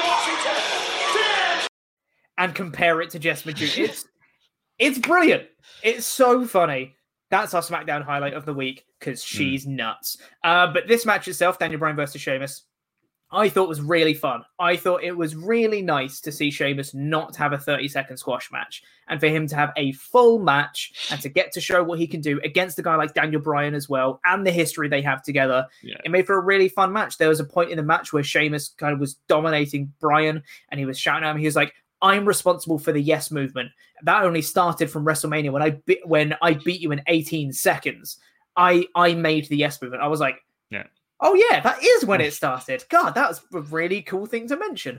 S10: And compare it to Jess Majou. It's brilliant. It's so funny. That's our SmackDown highlight of the week, because she's nuts. But this match itself, Daniel Bryan versus Sheamus, I thought was really fun. I thought it was really nice to see Sheamus not have a 30-second squash match and for him to have a full match and to get to show what he can do against a guy like Daniel Bryan as well, and the history they have together. Yeah. It made for a really fun match. There was a point in the match where Sheamus kind of was dominating Bryan and he was shouting at him. He was like, I'm responsible for the yes movement. That only started from WrestleMania when I beat you in 18 seconds. I made the yes movement. I was like,
S11: yeah.
S10: Oh, yeah, that is when it started. God, that was a really cool thing to mention.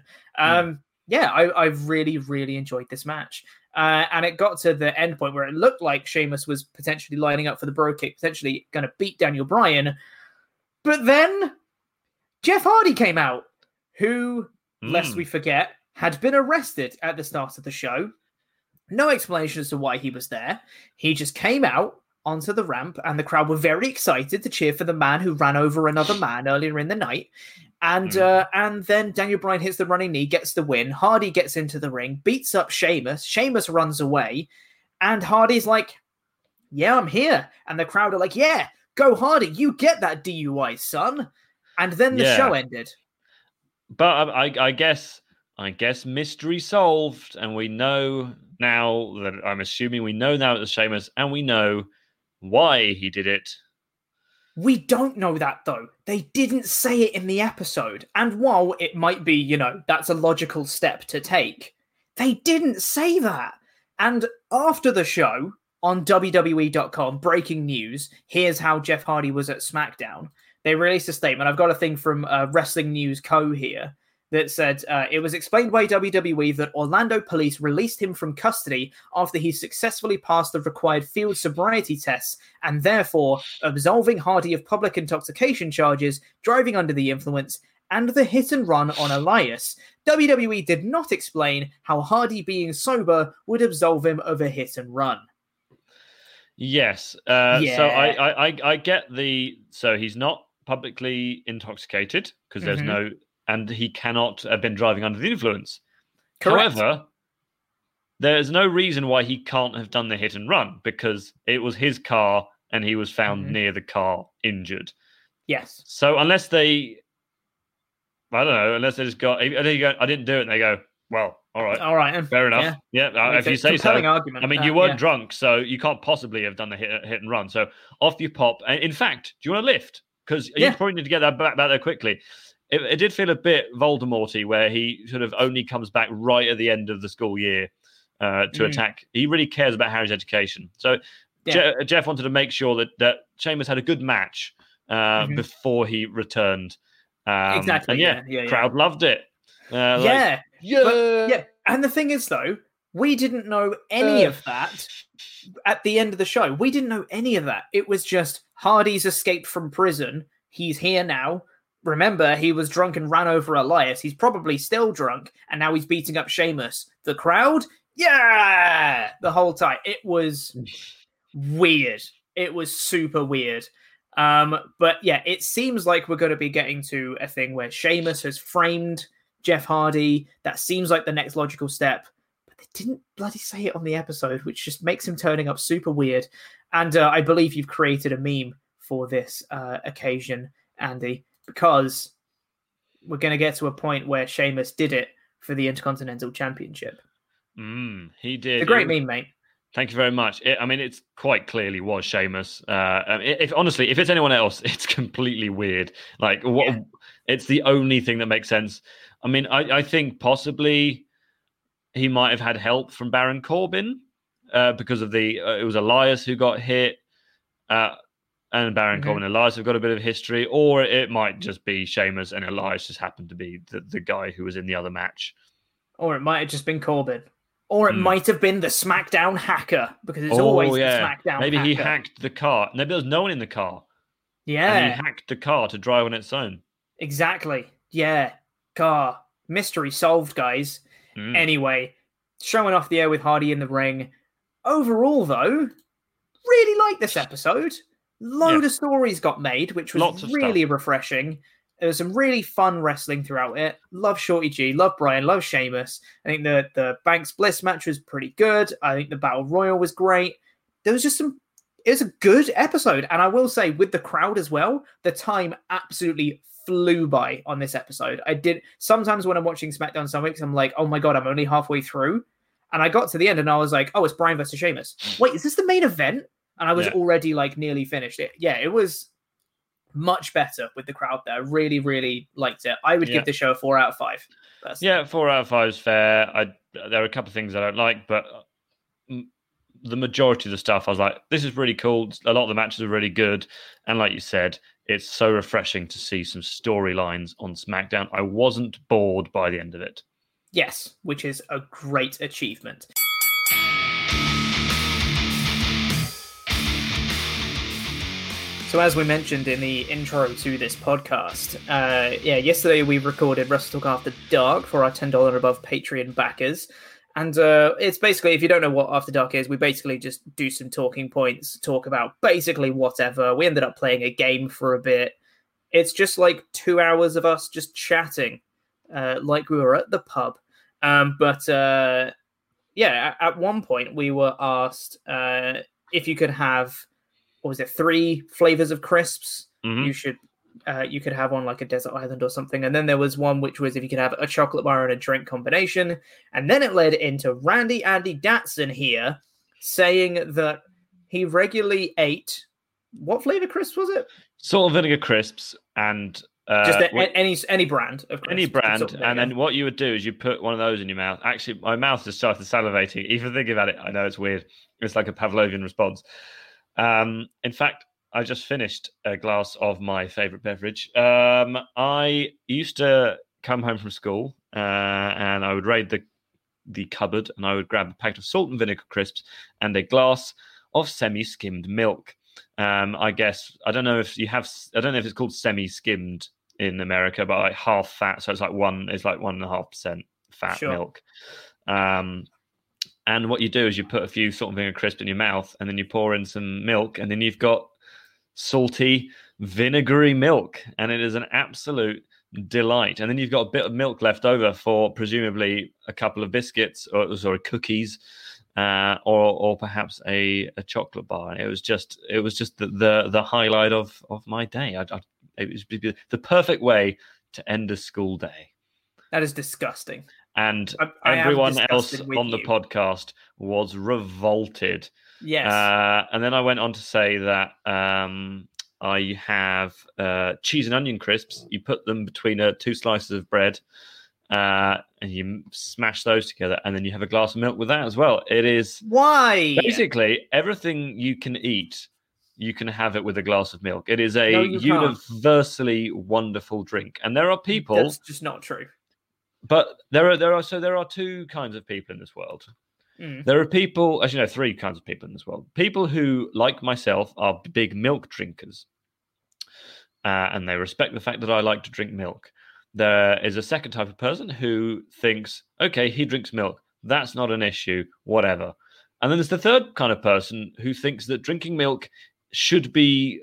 S10: I really, really enjoyed this match. And it got to the end point where it looked like Sheamus was potentially lining up for the bro kick, potentially going to beat Daniel Bryan. But then Jeff Hardy came out, who, lest we forget, had been arrested at the start of the show. No explanation as to why he was there. He just came out onto the ramp, and the crowd were very excited to cheer for the man who ran over another man earlier in the night. And then Daniel Bryan hits the running knee, gets the win. Hardy gets into the ring, beats up Sheamus. Sheamus runs away, and Hardy's like, yeah, I'm here. And the crowd are like, yeah, go Hardy, you get that DUI, son. And then the show ended.
S11: But I guess mystery solved, and we know now that I'm assuming we know now it's Sheamus, and we know why he did it.
S10: We don't know that, though. They didn't say it in the episode. And while it might be, that's a logical step to take, they didn't say that. And after the show, on WWE.com, breaking news, here's how Jeff Hardy was at SmackDown. They released a statement. I've got a thing from Wrestling News Co. here that said, it was explained by WWE that Orlando police released him from custody after he successfully passed the required field sobriety tests, and therefore absolving Hardy of public intoxication charges, driving under the influence, and the hit and run on Elias. WWE did not explain how Hardy being sober would absolve him of a hit and run.
S11: Yes. So I get so he's not publicly intoxicated because there's no... And he cannot have been driving under the influence.
S10: Correct.
S11: However, there's no reason why he can't have done the hit and run, because it was his car and he was found near the car injured.
S10: Yes.
S11: So unless they just go, I didn't do it, and they go, well, all right, fair enough. Yeah, if you say so.
S10: Argument.
S11: I mean, you weren't drunk, so you can't possibly have done the hit and run. So off you pop. In fact, do you want to lift? Because you probably need to get that back there quickly. It did feel a bit Voldemort-y, where he sort of only comes back right at the end of the school year to attack. He really cares about Harry's education. So Jeff wanted to make sure that Sheamus had a good match before he returned.
S10: Exactly.
S11: And crowd loved it.
S10: And the thing is, though, we didn't know any of that at the end of the show. We didn't know any of that. It was just Hardy's escaped from prison. He's here now. Remember, he was drunk and ran over Elias. He's probably still drunk, and now he's beating up Sheamus. The crowd, the whole time. It was weird. It was super weird. But yeah, it seems like we're going to be getting to a thing where Sheamus has framed Jeff Hardy. That seems like the next logical step. But they didn't bloody say it on the episode, which just makes him turning up super weird. And I believe you've created a meme for this occasion, Andy, because we're going to get to a point where Sheamus did it for the Intercontinental Championship.
S11: He did.
S10: It's a great meme, mate.
S11: Thank you very much. It's quite clearly was Sheamus. If it's anyone else, it's completely weird. It's the only thing that makes sense. I mean, I think possibly he might have had help from Baron Corbin because of it was Elias who got hit. And Baron Corbin and Elias have got a bit of history, or it might just be Sheamus and Elias just happened to be the guy who was in the other match.
S10: Or it might have just been Corbin. Or it might have been the SmackDown hacker, because it's always the SmackDown
S11: Maybe
S10: hacker.
S11: He hacked the car. Maybe there was no one in the car.
S10: Yeah.
S11: And he hacked the car to drive on its own.
S10: Exactly. Yeah, car mystery solved, guys. Anyway, showing off the air with Hardy in the ring. Overall, though, really liked this episode. Load of stories got made, which was really refreshing. There was some really fun wrestling throughout it. Love Shorty G, love Brian, love Sheamus. I think the Banks Bliss match was pretty good. I think the Battle Royal was great. There was just it was a good episode. And I will say, with the crowd as well, the time absolutely flew by on this episode. Sometimes when I'm watching SmackDown some weeks, I'm like, oh my God, I'm only halfway through. And I got to the end and I was like, oh, it's Brian versus Sheamus. Wait, is this the main event? And I was already nearly finished it. Yeah, it was much better with the crowd there. Really, really liked it. I would give the show a 4 out of 5. Personally.
S11: Yeah, 4 out of 5 is fair. There are a couple of things I don't like, but the majority of the stuff I was like, this is really cool. A lot of the matches are really good. And like you said, it's so refreshing to see some storylines on SmackDown. I wasn't bored by the end of it.
S10: Yes, which is a great achievement. So as we mentioned in the intro to this podcast, yesterday we recorded Wrestle Talk After Dark for our $10 and above Patreon backers. And it's basically, if you don't know what After Dark is, we basically just do some talking points, talk about basically whatever. We ended up playing a game for a bit. It's just 2 hours of us just chatting like we were at the pub. At one point we were asked if you could have, 3 flavors of crisps. You could have one like a desert island or something. And then there was one which was if you could have a chocolate bar and a drink combination. And then it led into Randy Andy Datson here saying that he regularly ate, what flavor crisps was it?
S11: Salt and vinegar crisps and
S10: just any brand of crisps.
S11: Any brand. And then what you would do is you put one of those in your mouth. Actually, my mouth just started salivating. Even thinking about it, I know it's weird. It's like a Pavlovian response. In fact, I just finished a glass of my favorite beverage. I used to come home from school and I would raid the cupboard and I would grab a packet of salt and vinegar crisps and a glass of semi-skimmed milk. I guess, I don't know if it's called semi-skimmed in America, but half fat. So it's 1.5% fat milk. And what you do is you put a few salt and vinegar crisps in your mouth and then you pour in some milk and then you've got salty, vinegary milk. And it is an absolute delight. And then you've got a bit of milk left over for presumably a couple of biscuits or cookies or perhaps a chocolate bar. And it was just the highlight of my day. It was the perfect way to end a school day.
S10: That is disgusting.
S11: And everyone else on the podcast was revolted.
S10: Yes.
S11: And then I went on to say that I have cheese and onion crisps. You put them between 2 slices of bread and you smash those together. And then you have a glass of milk with that as well. It is...
S10: Why?
S11: Basically, everything you can eat, you can have it with a glass of milk. It is a universally wonderful drink. And there are people...
S10: That's just not true.
S11: But there are 2 kinds of people in this world. There are people, as you know, 3 kinds of people in this world. People who, like myself, are big milk drinkers. And they respect the fact that I like to drink milk. There is a second type of person who thinks, okay, he drinks milk. That's not an issue, whatever. And then there's the third kind of person who thinks that drinking milk should be,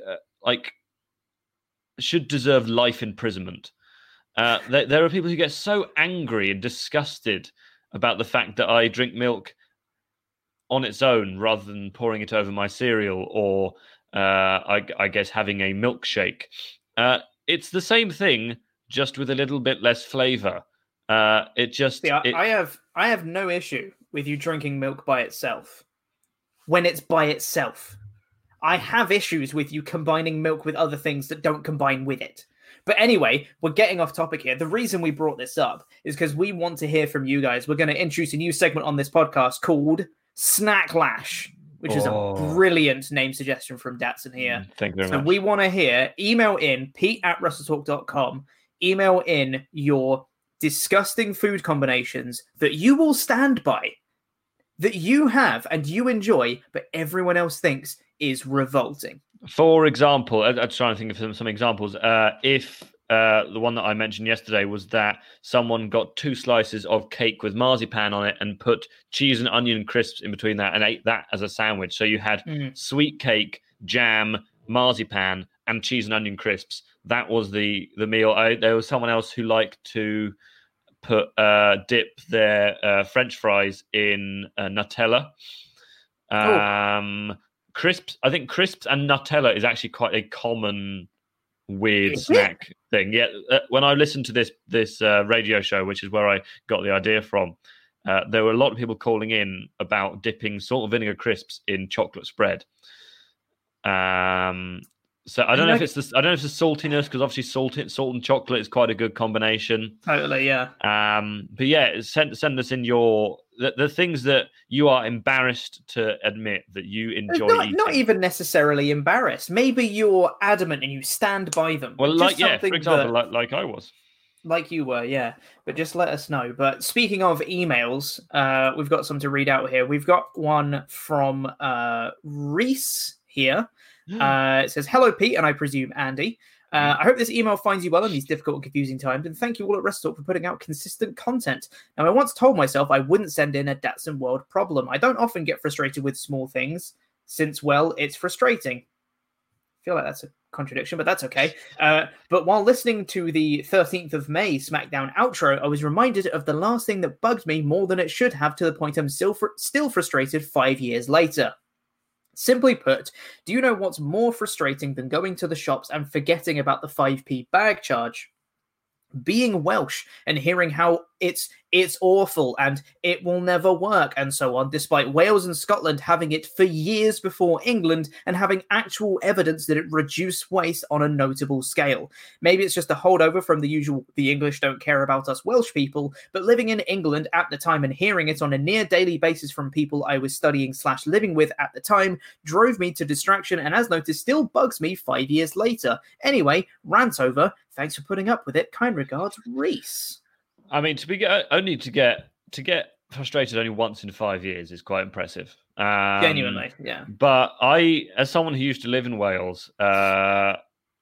S11: should deserve life imprisonment. There are people who get so angry and disgusted about the fact that I drink milk on its own rather than pouring it over my cereal or, I guess, having a milkshake. It's the same thing, just with a little bit less flavor. I have no issue
S10: with you drinking milk by itself when it's by itself. I have issues with you combining milk with other things that don't combine with it. But anyway, we're getting off topic here. The reason we brought this up is because we want to hear from you guys. We're going to introduce a new segment on this podcast called Snacklash, which is a brilliant name suggestion from Datson here.
S11: Thank you very much.
S10: So we want to hear, email in pete@wrestletalk.com, email in your disgusting food combinations that you will stand by, that you have and you enjoy, but everyone else thinks is revolting.
S11: For example, I'm trying to think of some examples. If the one that I mentioned yesterday was that someone got 2 slices of cake with marzipan on it and put cheese and onion crisps in between that and ate that as a sandwich. So you had sweet cake, jam, marzipan, and cheese and onion crisps. That was the meal. There was someone else who liked to dip their French fries in Nutella. Crisps. I think crisps and Nutella is actually quite a common weird snack thing. Yeah, when I listened to this radio show, which is where I got the idea from, there were a lot of people calling in about dipping salt and vinegar crisps in chocolate spread. So I don't know if it's the saltiness, because obviously salt and chocolate is quite a good combination.
S10: Totally, yeah.
S11: But yeah, send us in the things that you are embarrassed to admit that you enjoy eating. Not
S10: even necessarily embarrassed. Maybe you're adamant and you stand by them.
S11: Well, for example, like I was.
S10: Like you were, yeah. But just let us know. But speaking of emails, we've got some to read out here. We've got one from Reese here. It says, "Hello, Pete, and I presume Andy. I hope this email finds you well in these difficult and confusing times, and thank you all at WrestleTalk for putting out consistent content. Now, I once told myself I wouldn't send in a Datsun World problem. I don't often get frustrated with small things, since, well, it's frustrating." I feel like that's a contradiction, but that's okay. But while listening to the 13th of May SmackDown outro, I was reminded of the last thing that bugged me more than it should have, to the point I'm still frustrated 5 years later. Simply put, do you know what's more frustrating than going to the shops and forgetting about the 5p bag charge? Being Welsh and hearing how it's awful and it will never work and so on, despite Wales and Scotland having it for years before England and having actual evidence that it reduced waste on a notable scale. Maybe it's just a holdover from the usual "the English don't care about us Welsh" people, but living in England at the time and hearing it on a near daily basis from people I was studying/living with at the time drove me to distraction, and as noticed, still bugs me 5 years later. Anyway, rant over. Thanks for putting up with it. Kind regards, Reese.
S11: I mean, to get frustrated only once in 5 years is quite impressive.
S10: Genuinely, yeah.
S11: But I, as someone who used to live in Wales, I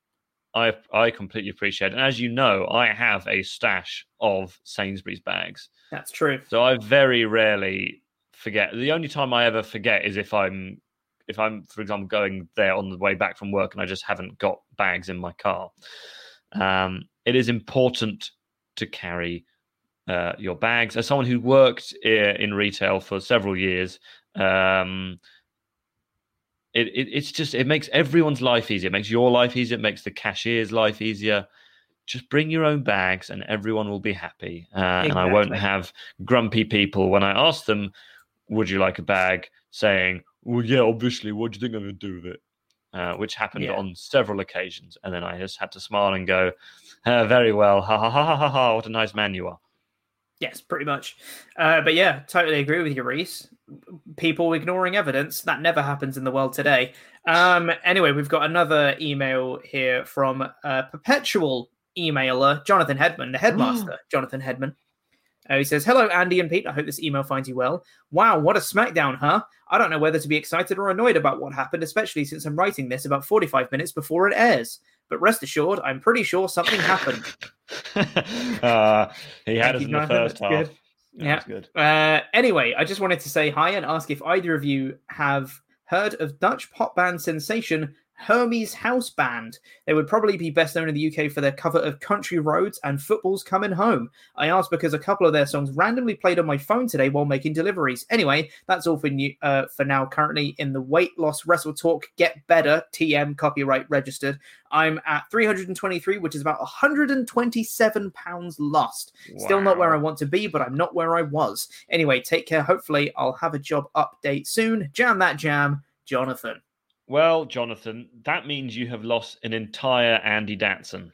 S11: completely appreciate it. And as you know, I have a stash of Sainsbury's bags.
S10: That's true.
S11: So I very rarely forget. The only time I ever forget is if I'm, for example, going there on the way back from work and I just haven't got bags in my car. It is important to carry your bags. As someone who worked in retail for several years, it makes everyone's life easier. It makes your life easier. It makes the cashier's life easier. Just bring your own bags and everyone will be happy. Exactly. And I won't have grumpy people when I ask them, "Would you like a bag?" saying, "Well, yeah, obviously. What do you think I'm going to do with it?" Which happened on several occasions. And then I just had to smile and go, "Very well. Ha, ha, ha, ha, ha, ha. What a nice man you are."
S10: Yes, pretty much. But yeah, totally agree with you, Reese. People ignoring evidence, that never happens in the world today. Anyway, we've got another email here from perpetual emailer, Jonathan Hedman, the headmaster, Jonathan Hedman. He says, "Hello, Andy and Pete. I hope this email finds you well. Wow, what a SmackDown, huh? I don't know whether to be excited or annoyed about what happened, especially since I'm writing this about 45 minutes before it airs. But rest assured, I'm pretty sure something happened."
S11: He had us in the first half.
S10: Good. Yeah. Good. Anyway, I just wanted to say hi and ask if either of you have heard of Dutch pop band sensation Hermes House Band. They would probably be best known in the UK for their cover of Country Roads and Football's Coming Home. I asked because a couple of their songs randomly played on my phone today while making deliveries. Anyway, that's all for now. Currently in the Weight Loss Wrestle Talk Get Better TM copyright registered. I'm at 323, which is about 127 pounds lost. Wow. Still not where I want to be, but I'm not where I was. Anyway, take care. Hopefully I'll have a job update soon. Jam that jam, Jonathan.
S11: Well, Jonathan, that means you have lost an entire Andy Datsun.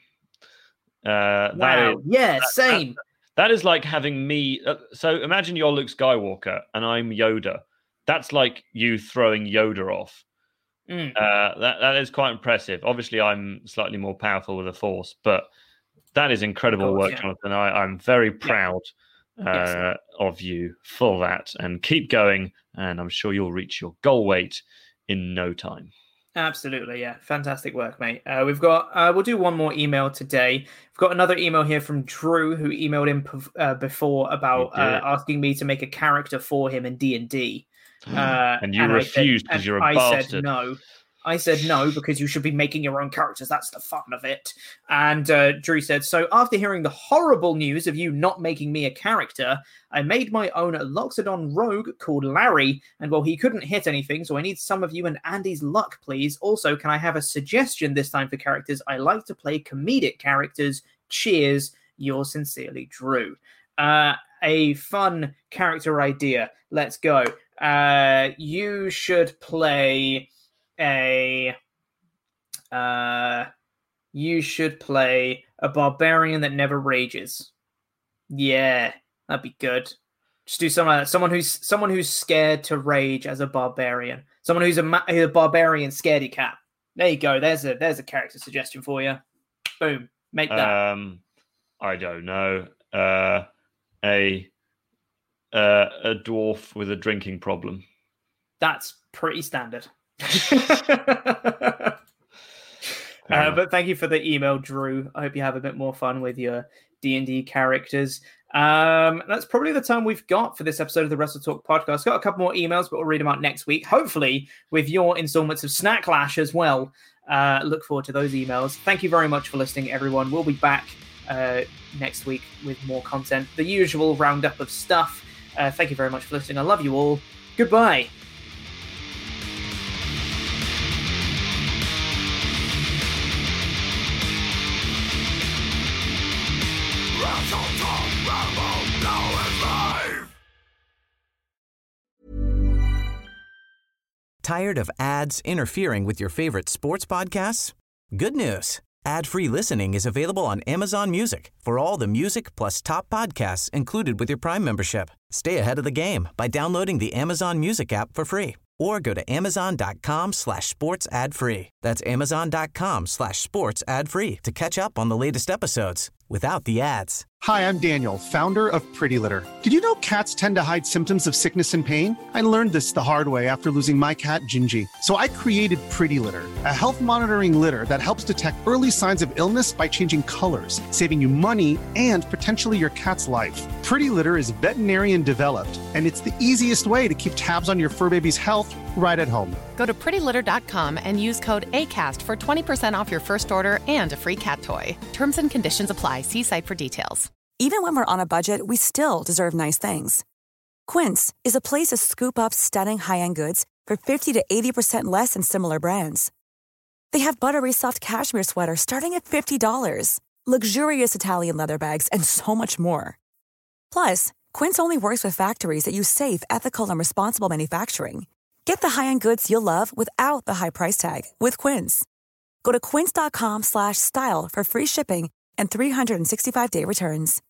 S10: Wow. Same.
S11: That is like having me. So imagine you're Luke Skywalker and I'm Yoda. That's like you throwing Yoda off. That is quite impressive. Obviously, I'm slightly more powerful with the Force, but that is incredible work, Jonathan. I'm very proud of you for that. And keep going, and I'm sure you'll reach your goal weight in no time.
S10: Absolutely, yeah. Fantastic work, mate. We'll do one more email today. We've got another email here from Drew, who emailed in before about asking me to make a character for him in D&D.
S11: And you refused because you're a bastard.
S10: I said no, because you should be making your own characters. That's the fun of it. And Drew said, so after hearing the horrible news of you not making me a character, I made my own Loxodon rogue called Larry, and well, he couldn't hit anything, so I need some of you and Andy's luck, please. Also, can I have a suggestion this time for characters? I like to play comedic characters. Cheers, yours sincerely, Drew. A fun character idea. Let's go. You should play a barbarian that never rages. Yeah, that'd be good. Just do something like that. Someone who's scared to rage as a barbarian. Someone who's a barbarian scaredy cat. There you go. There's a character suggestion for you. Boom. Make that.
S11: I don't know. A dwarf with a drinking problem.
S10: That's pretty standard. But thank you for the email, Drew. I hope you have a bit more fun with your D&D characters. That's probably the time we've got for this episode of the Wrestle Talk podcast. Got a couple more emails, but we'll read them out next week, hopefully with your installments of Snacklash as well. Look forward to those emails. Thank you very much for listening, everyone. We'll be back next week with more content, the usual roundup of stuff. Thank you very much for listening. I love you all. Goodbye.
S3: Tired of ads interfering with your favorite sports podcasts? Good news. Ad-free listening is available on Amazon Music for all the music plus top podcasts included with your Prime membership. Stay ahead of the game by downloading the Amazon Music app for free or go to amazon.com/sports ad free. That's amazon.com/sports ad free to catch up on the latest episodes without the ads.
S1: Hi, I'm Daniel, founder of Pretty Litter. Did you know cats tend to hide symptoms of sickness and pain? I learned this the hard way after losing my cat, Gingy. So I created Pretty Litter, a health monitoring litter that helps detect early signs of illness by changing colors, saving you money and potentially your cat's life. Pretty Litter is veterinarian developed, and it's the easiest way to keep tabs on your fur baby's health right at home.
S2: Go to prettylitter.com and use code ACAST for 20% off your first order and a free cat toy. Terms and conditions apply. See site for details.
S14: Even when we're on a budget, we still deserve nice things. Quince is a place to scoop up stunning high-end goods for 50 to 80% less than similar brands. They have buttery soft cashmere sweaters starting at $50, luxurious Italian leather bags, and so much more. Plus, Quince only works with factories that use safe, ethical, and responsible manufacturing. Get the high-end goods you'll love without the high price tag with Quince. Go to quince.com/style for free shipping and 365-day returns.